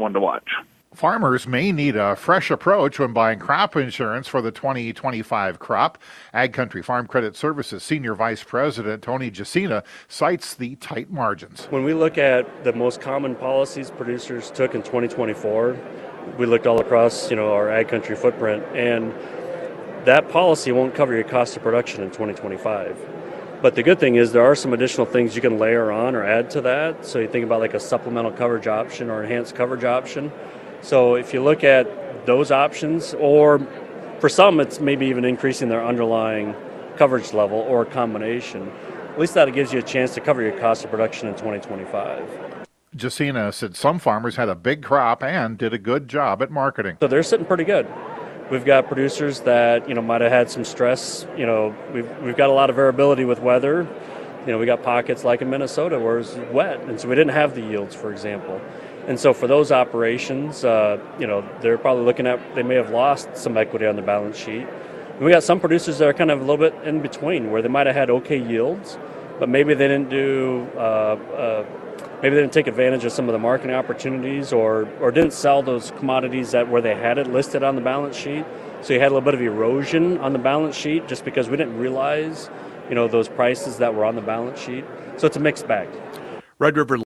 one to watch. Farmers may need a fresh approach when buying crop insurance for the 2025 crop. Ag Country Farm Credit Services Senior Vice President Tony Jacina cites the tight margins. When we look at the most common policies producers took in 2024, we looked all across, our Ag Country footprint, and that policy won't cover your cost of production in 2025. But the good thing is there are some additional things you can layer on or add to that. So you think about like a supplemental coverage option or enhanced coverage option. So if you look at those options, or for some it's maybe even increasing their underlying coverage level or a combination, at least that gives you a chance to cover your cost of production in 2025. Jacina said some farmers had a big crop and did a good job at marketing. So they're sitting pretty good. We've got producers that, might have had some stress. We've got a lot of variability with weather. We got pockets like in Minnesota where it's wet, and so we didn't have the yields, for example. And so for those operations, they're probably looking at, they may have lost some equity on the balance sheet. And we got some producers that are kind of a little bit in between, where they might have had okay yields, but maybe they didn't take advantage of some of the marketing opportunities or didn't sell those commodities where they had it listed on the balance sheet. So you had a little bit of erosion on the balance sheet just because we didn't realize, those prices that were on the balance sheet. So it's a mixed bag. Red River